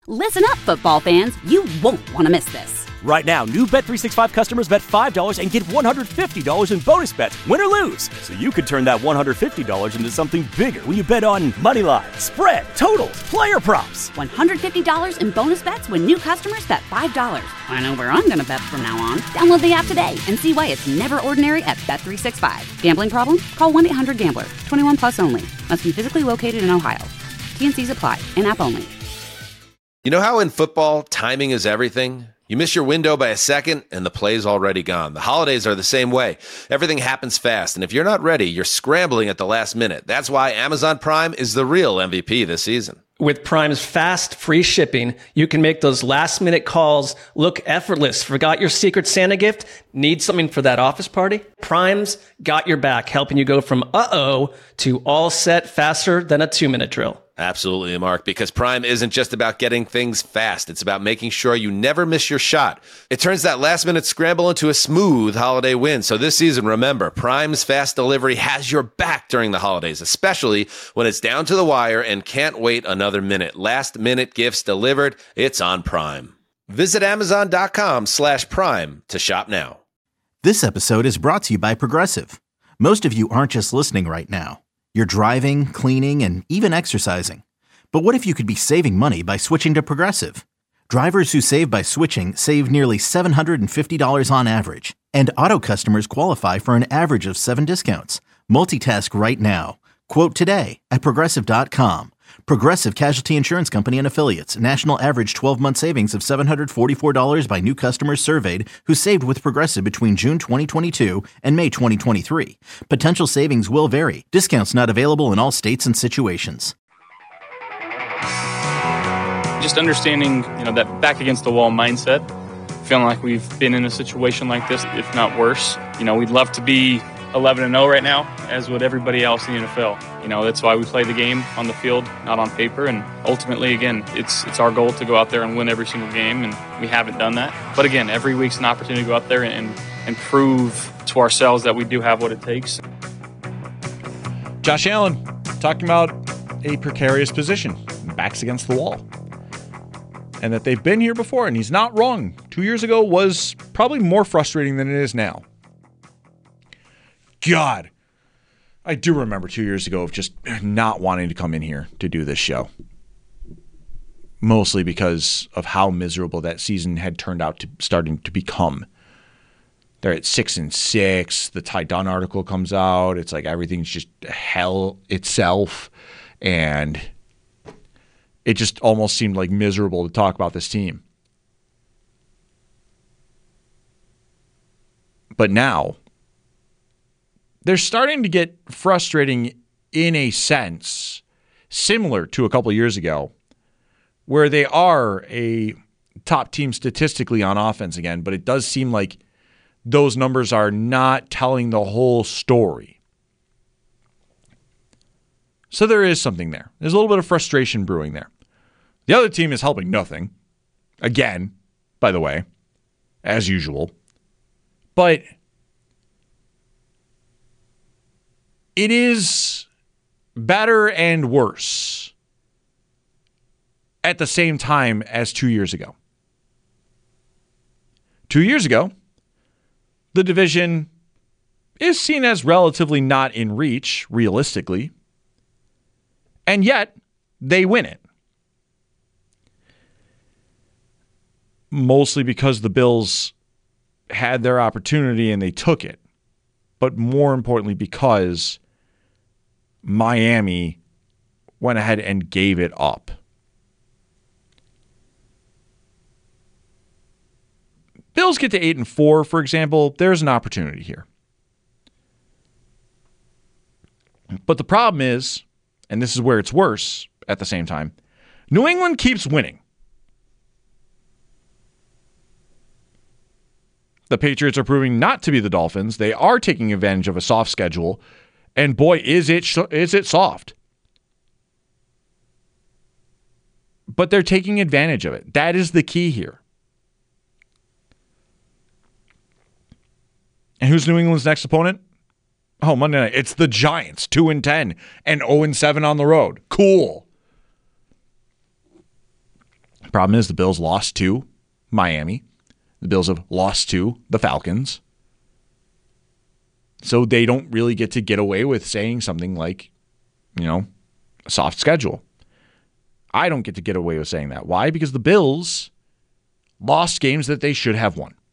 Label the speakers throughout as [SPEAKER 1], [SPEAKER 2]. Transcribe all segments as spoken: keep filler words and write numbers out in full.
[SPEAKER 1] Listen up, football fans. You won't want to miss this.
[SPEAKER 2] Right now, new Bet three sixty-five customers bet five dollars and get one hundred fifty dollars in bonus bets, win or lose. So you could turn that one hundred fifty dollars into something bigger when you bet on money line, spread, totals, player props.
[SPEAKER 1] one hundred fifty dollars in bonus bets when new customers bet five dollars. I know where I'm going to bet from now on. Download the app today and see why it's never ordinary at Bet three sixty-five. Gambling problem? Call one eight hundred gambler. twenty-one plus only. Must be physically located in Ohio. T N Cs apply. In-app only.
[SPEAKER 3] You know how in football, timing is everything? You miss your window by a second, and the play's already gone. The holidays are the same way. Everything happens fast, and if you're not ready, you're scrambling at the last minute. That's why Amazon Prime is the real M V P this season.
[SPEAKER 4] With Prime's fast, free shipping, you can make those last-minute calls look effortless. Forgot your Secret Santa gift? Need something for that office party? Prime's got your back, helping you go from uh-oh to all set faster than a two-minute drill.
[SPEAKER 3] Absolutely, Mark, because Prime isn't just about getting things fast. It's about making sure you never miss your shot. It turns that last-minute scramble into a smooth holiday win. So this season, remember, Prime's fast delivery has your back during the holidays, especially when it's down to the wire and can't wait another minute. Last-minute gifts delivered, it's on Prime. Visit Amazon.com slash Prime to shop now.
[SPEAKER 5] This episode is brought to you by Progressive. Most of you aren't just listening right now. You're driving, cleaning, and even exercising. But what if you could be saving money by switching to Progressive? Drivers who save by switching save nearly seven hundred fifty dollars on average. And auto customers qualify for an average of seven discounts. Multitask right now. Quote today at Progressive dot com. Progressive Casualty Insurance Company and Affiliates. National average twelve-month savings of seven hundred forty-four dollars by new customers surveyed who saved with Progressive between June twenty twenty-two and May twenty twenty-three. Potential savings will vary. Discounts not available in all states and situations.
[SPEAKER 6] Just understanding, you know, that back against the wall mindset, feeling like we've been in a situation like this, if not worse. You know, we'd love to be eleven and oh right now, as would everybody else in the N F L. You know, that's why we play the game on the field, not on paper. And ultimately, again, it's it's our goal to go out there and win every single game, and we haven't done that. But again, every week's an opportunity to go out there and, and prove to ourselves that we do have what it takes.
[SPEAKER 7] Josh Allen talking about a precarious position, backs against the wall. And that they've been here before, and he's not wrong. Two years ago was probably more frustrating than it is now. God, I do remember two years ago of just not wanting to come in here to do this show. Mostly because of how miserable that season had turned out to starting to become. They're at six and six. The Ty Dunn article comes out. It's like everything's just hell itself. And it just almost seemed like miserable to talk about this team. But now, they're starting to get frustrating in a sense, similar to a couple of years ago, where they are a top team statistically on offense again, but it does seem like those numbers are not telling the whole story. So there is something there. There's a little bit of frustration brewing there. The other team is helping nothing. Again, by the way, as usual. But it is better and worse at the same time as two years ago. Two years ago, the division is seen as relatively not in reach, realistically, and yet they win it. Mostly because the Bills had their opportunity and they took it. But more importantly, because Miami went ahead and gave it up. Bills get to eight and four, for example. There's an opportunity here. But the problem is, and this is where it's worse at the same time, New England keeps winning. The Patriots are proving not to be the Dolphins. They are taking advantage of a soft schedule. And boy, is it is it soft. But they're taking advantage of it. That is the key here. And who's New England's next opponent? Oh, Monday night. It's the Giants, two and ten and oh and seven on the road. Cool. Problem is the Bills lost to Miami. The Bills have lost to the Falcons. So they don't really get to get away with saying something like, you know, a soft schedule. I don't get to get away with saying that. Why? Because the Bills lost games that they should have won.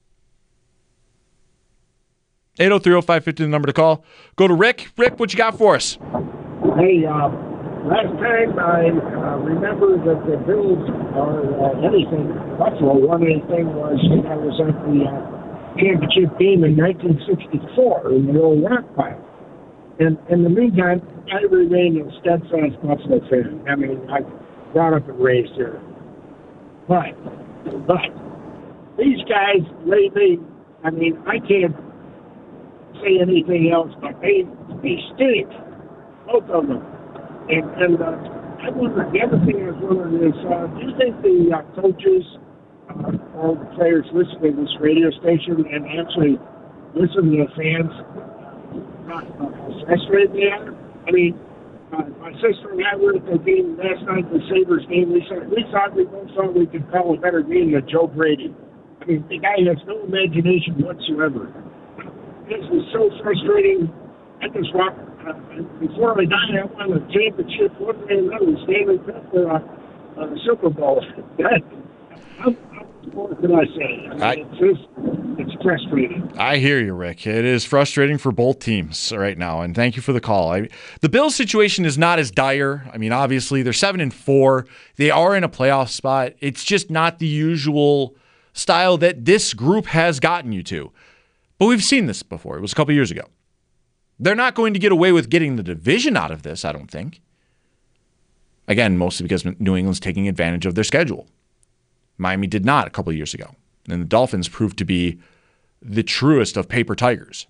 [SPEAKER 7] eight oh three oh five five oh, the number to call. Go to Rick. Rick, what you got for us?
[SPEAKER 8] Hey, uh, last time I uh, remember that the Bills or uh, anything, Buffalo won anything was when I was at the uh, championship game in nineteen sixty-four in the old rock pile. And in the meantime, I remain a steadfast Buffalo fan. I mean, I brought up and raised here. But, but, these guys lately, I mean, I can't say anything else, but they, they stink, both of them. And, and uh, I wonder, the other thing I was wondering is, uh, do you think the uh, coaches, uh, all the players listen to this radio station and actually listen to the fans? Uh, how frustrated they are? I mean, uh, my sister and I were at the game last night, the Sabres game. We said we thought we both thought we could call a better game than Joe Brady. I mean, the guy has no imagination whatsoever. This is so frustrating. I just walked, uh, before I died, I won a championship, one way or another, Stanley Cup for uh, uh, the Super Bowl. That, how, how what can I say? I mean,
[SPEAKER 7] I,
[SPEAKER 8] it's just, it's frustrating.
[SPEAKER 7] I hear you, Rick. It is frustrating for both teams right now, and thank you for the call. I, the Bills' situation is not as dire. I mean, obviously, they're seven and four. They are in a playoff spot. It's just not the usual style that this group has gotten you to. But we've seen this before. It was a couple years ago. They're not going to get away with getting the division out of this, I don't think. Again, mostly because New England's taking advantage of their schedule. Miami did not a couple of years ago. And the Dolphins proved to be the truest of paper tigers.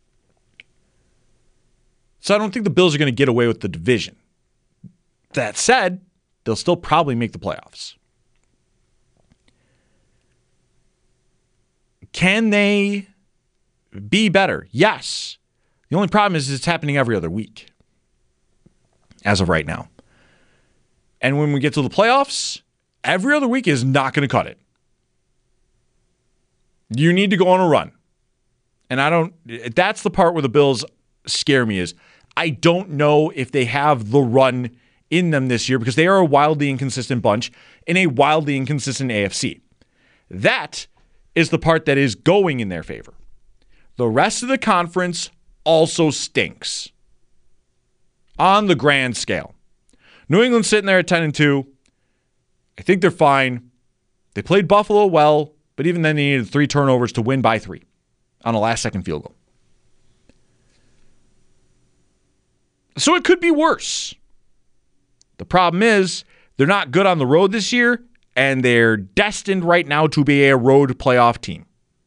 [SPEAKER 7] So I don't think the Bills are going to get away with the division. That said, they'll still probably make the playoffs. Can they be better? Yes. The only problem is it's happening every other week as of right now. And when we get to the playoffs, every other week is not going to cut it. You need to go on a run. And I don't, that's the part where the Bills scare me is I don't know if they have the run in them this year because they are a wildly inconsistent bunch in a wildly inconsistent A F C. That is the part that is going in their favor. The rest of the conference also stinks on the grand scale. New England's sitting there at ten and two. I think they're fine. They played Buffalo well, but even then they needed three turnovers to win by three on a last-second field goal. So it could be worse. The problem is they're not good on the road this year, and they're destined right now to be a road playoff team.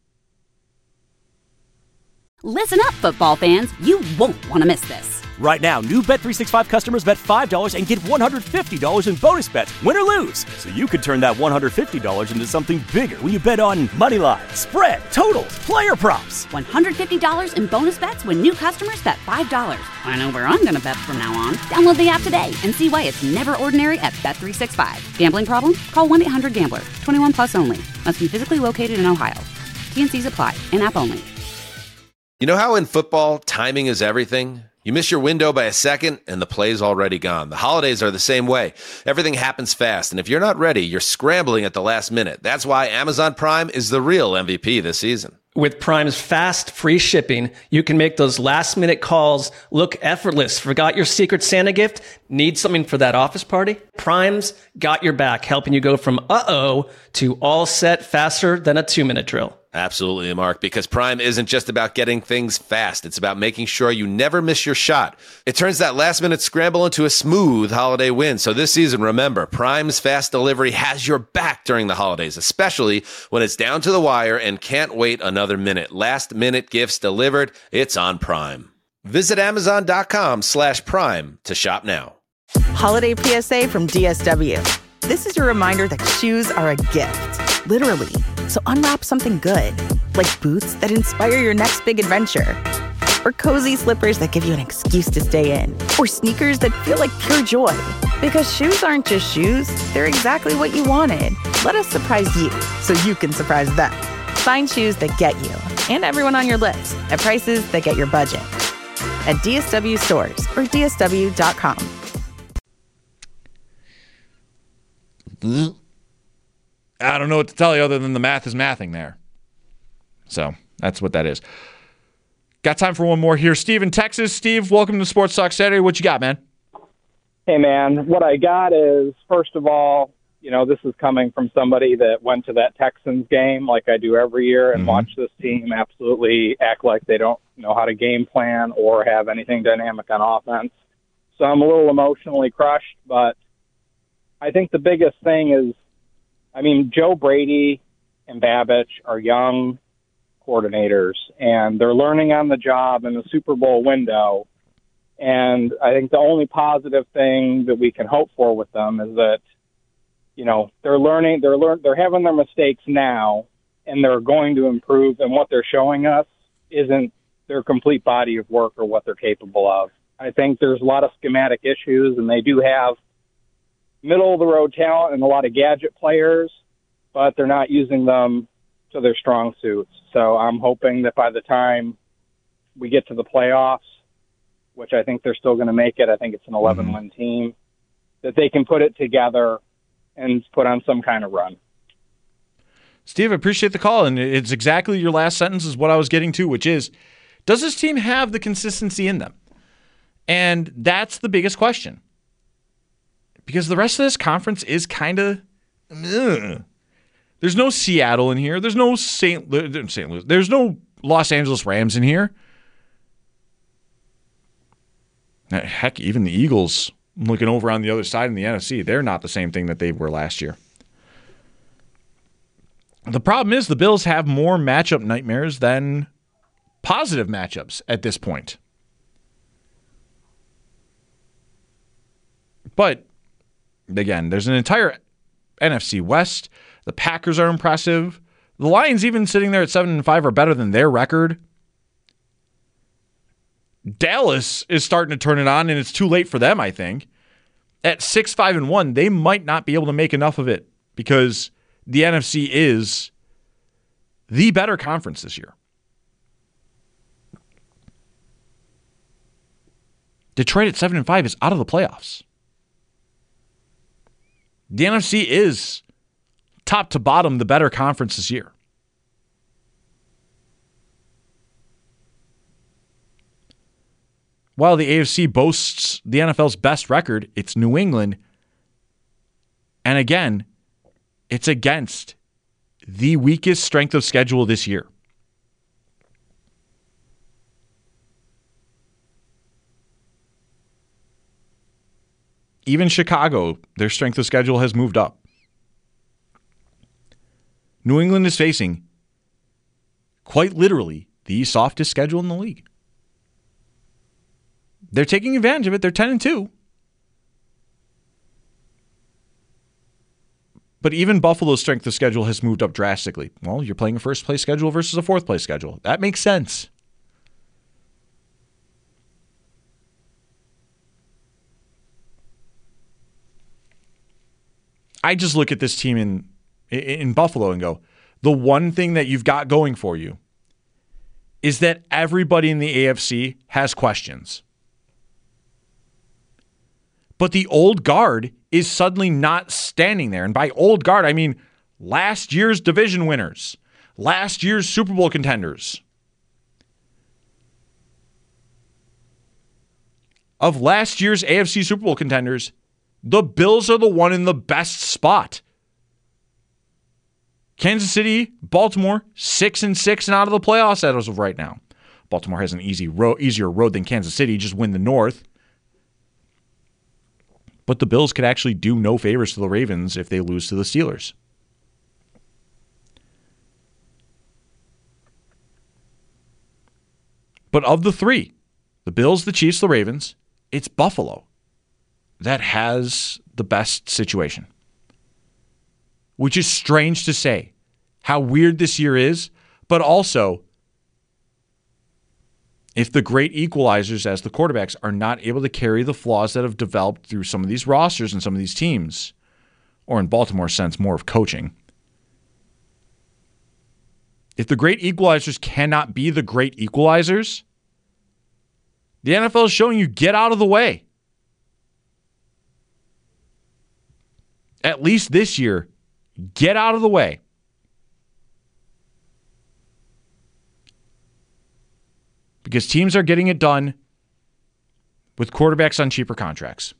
[SPEAKER 1] Listen up, football fans. You won't want to miss this.
[SPEAKER 2] Right now, new Bet three sixty-five customers bet five dollars and get one hundred fifty dollars in bonus bets, win or lose. So you could turn that one hundred fifty dollars into something bigger when you bet on money line, spread, totals, player props.
[SPEAKER 1] one hundred fifty dollars in bonus bets when new customers bet five dollars. I know where I'm going to bet from now on. Download the app today and see why it's never ordinary at Bet three sixty-five. Gambling problem? Call one eight hundred gambler. twenty-one plus only. Must be physically located in Ohio. T and C's apply. In-app only.
[SPEAKER 3] You know how in football, timing is everything? You miss your window by a second, and the play's already gone. The holidays are the same way. Everything happens fast, and if you're not ready, you're scrambling at the last minute. That's why Amazon Prime is the real M V P this season.
[SPEAKER 4] With Prime's fast, free shipping, you can make those last-minute calls look effortless. Forgot your Secret Santa gift? Need something for that office party? Prime's got your back, helping you go from uh-oh to all set faster than a two-minute drill.
[SPEAKER 3] Absolutely, Mark, because Prime isn't just about getting things fast. It's about making sure you never miss your shot. It turns that last-minute scramble into a smooth holiday win. So this season, remember, Prime's fast delivery has your back during the holidays, especially when it's down to the wire and can't wait another minute. Last-minute gifts delivered, it's on Prime. Visit Amazon.com slash Prime to shop now.
[SPEAKER 9] Holiday P S A from D S W. This is your reminder that shoes are a gift, literally. So unwrap something good, like boots that inspire your next big adventure. or cozy slippers that give you an excuse to stay in, or sneakers that feel like pure joy. Because shoes aren't just shoes, they're exactly what you wanted. Let us surprise you so you can surprise them. Find shoes that get you and everyone on your list at prices that get your budget. At D S W stores or D S W dot com.
[SPEAKER 7] I don't know what to tell you other than the math is mathing there. So that's what that is. Got time for one more here. Steve in Texas. Steve, welcome to Sports Talk Saturday. What you got, man?
[SPEAKER 10] Hey, man. What I got is, first of all, you know, this is coming from somebody that went to that Texans game like I do every year and mm-hmm. watch this team absolutely act like they don't know how to game plan or have anything dynamic on offense. So I'm a little emotionally crushed, but I think the biggest thing is, I mean, Joe Brady and Babich are young coordinators, and they're learning on the job in the Super Bowl window. And I think the only positive thing that we can hope for with them is that, you know, they're learning, they're learn, they're having their mistakes now, and they're going to improve. And what they're showing us isn't their complete body of work or what they're capable of. I think there's a lot of schematic issues, and they do have middle-of-the-road talent and a lot of gadget players, but they're not using them to their strong suits. So I'm hoping that by the time we get to the playoffs, which I think they're still going to make it, I think it's an eleven-win mm-hmm. team, that they can put it together and put on some kind of run.
[SPEAKER 7] Steve, I appreciate the call, and it's exactly your last sentence is what I was getting to, which is, does this team have the consistency in them? And that's the biggest question. Because the rest of this conference is kind of, there's no Seattle in here. There's no Saint Saint Louis. There's no Los Angeles Rams in here. Heck, even the Eagles, looking over on the other side in the N F C, they're not the same thing that they were last year. The problem is the Bills have more matchup nightmares than positive matchups at this point. But again, there's an entire N F C West. The Packers are impressive. The Lions, even sitting there at seven and five, are better than their record. Dallas is starting to turn it on, and it's too late for them, I think. At six, five, and one, they might not be able to make enough of it because the N F C is the better conference this year. Detroit at seven and five is out of the playoffs. The N F C is top to bottom the better conference this year. While the A F C boasts the N F L's best record, it's New England. And again, it's against the weakest strength of schedule this year. Even Chicago, their strength of schedule has moved up. New England is facing, quite literally, the softest schedule in the league. They're taking advantage of it. They're ten and two. But even Buffalo's strength of schedule has moved up drastically. Well, you're playing a first-place schedule versus a fourth-place schedule. That makes sense. I just look at this team in in Buffalo and go, the one thing that you've got going for you is that everybody in the A F C has questions. But the old guard is suddenly not standing there. And by old guard, I mean last year's division winners, last year's Super Bowl contenders. Of last year's A F C Super Bowl contenders, the Bills are the one in the best spot. Kansas City, Baltimore, six and six and out of the playoffs as of right now. Baltimore has an easy ro- easier road than Kansas City, just win the North. But the Bills could actually do no favors to the Ravens if they lose to the Steelers. But of the three, the Bills, the Chiefs, the Ravens, it's Buffalo that has the best situation. Which is strange to say how weird this year is, but also if the great equalizers as the quarterbacks are not able to carry the flaws that have developed through some of these rosters and some of these teams, or in Baltimore's sense, more of coaching. If the great equalizers cannot be the great equalizers, the N F L is showing you get out of the way. At least this year, get out of the way. Because teams are getting it done with quarterbacks on cheaper contracts.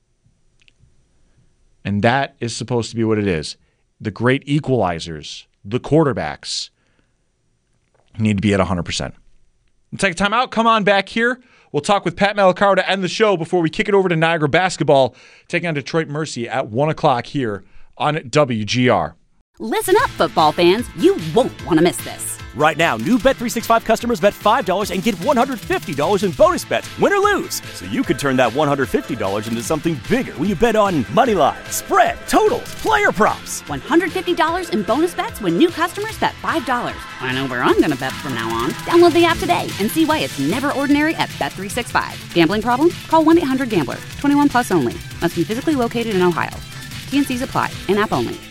[SPEAKER 7] And that is supposed to be what it is. The great equalizers, the quarterbacks, need to be at one hundred percent. Let's take a time out. Come on back here. We'll talk with Pat Malacaro to end the show before we kick it over to Niagara basketball, taking on Detroit Mercy at one o'clock here on W G R.
[SPEAKER 1] Listen up, football fans. You won't want to miss this.
[SPEAKER 2] Right now, new Bet three sixty-five customers bet five dollars and get one hundred fifty dollars in bonus bets, win or lose. So you could turn that one hundred fifty dollars into something bigger when you bet on money line, spread, totals, player props.
[SPEAKER 1] one hundred fifty dollars in bonus bets when new customers bet five dollars. I know where I'm going to bet from now on. Download the app today and see why it's never ordinary at Bet three sixty-five. Gambling problem? Call one eight hundred gambler. twenty-one plus only. Must be physically located in Ohio. T and C's apply. In-app only.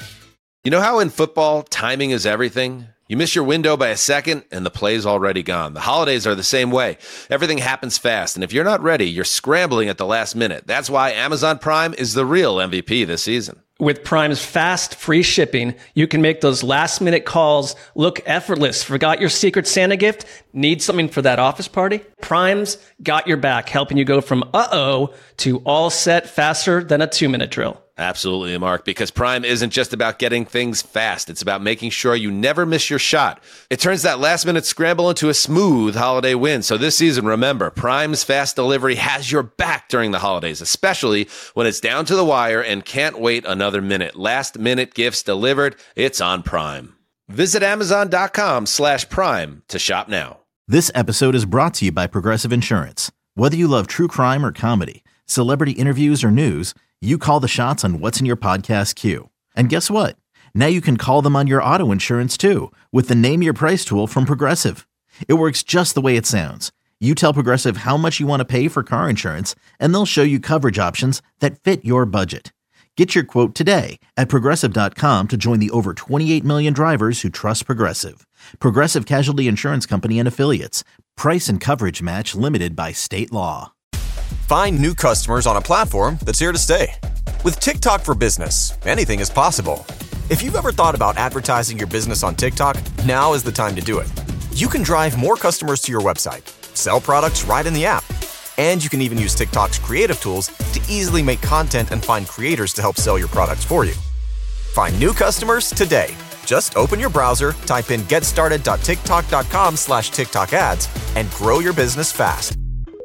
[SPEAKER 3] You know how in football, timing is everything? You miss your window by a second, and the play's already gone. The holidays are the same way. Everything happens fast, and if you're not ready, you're scrambling at the last minute. That's why Amazon Prime is the real M V P this season.
[SPEAKER 4] With Prime's fast, free shipping, you can make those last-minute calls look effortless. Forgot your Secret Santa gift? Need something for that office party? Prime's got your back, helping you go from uh-oh to all set faster than a two-minute drill.
[SPEAKER 3] Absolutely, Mark, because Prime isn't just about getting things fast. It's about making sure you never miss your shot. It turns that last-minute scramble into a smooth holiday win. So this season, remember, Prime's fast delivery has your back during the holidays, especially when it's down to the wire and can't wait another minute. Last-minute gifts delivered. It's on Prime. Visit Amazon.com slash Prime to shop now.
[SPEAKER 5] This episode is brought to you by Progressive Insurance. Whether you love true crime or comedy, celebrity interviews or news, you call the shots on what's in your podcast queue. And guess what? Now you can call them on your auto insurance too with the Name Your Price tool from Progressive. It works just the way it sounds. You tell Progressive how much you want to pay for car insurance, and they'll show you coverage options that fit your budget. Get your quote today at Progressive dot com to join the over twenty-eight million drivers who trust Progressive. Progressive Casualty Insurance Company and Affiliates. Price and coverage match limited by state law.
[SPEAKER 11] Find new customers on a platform that's here to stay. With TikTok for Business, anything is possible. If you've ever thought about advertising your business on TikTok, now is the time to do it. You can drive more customers to your website, sell products right in the app, and you can even use TikTok's creative tools to easily make content and find creators to help sell your products for you. Find new customers today. Just open your browser, type in getstarted.tiktok.com slash TikTok ads, and grow your business fast.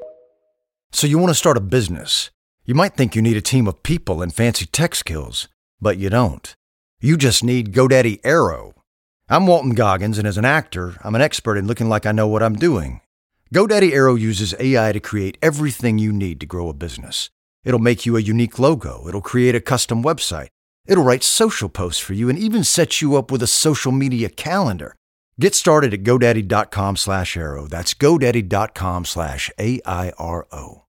[SPEAKER 12] So you want to start a business. You might think you need a team of people and fancy tech skills, but you don't. You just need GoDaddy Aero. I'm Walton Goggins, and as an actor, I'm an expert in looking like I know what I'm doing. GoDaddy Aero uses A I to create everything you need to grow a business. It'll make you a unique logo. It'll create a custom website. It'll write social posts for you and even set you up with a social media calendar. Get started at GoDaddy.com slash Aero. That's GoDaddy.com slash A I R O.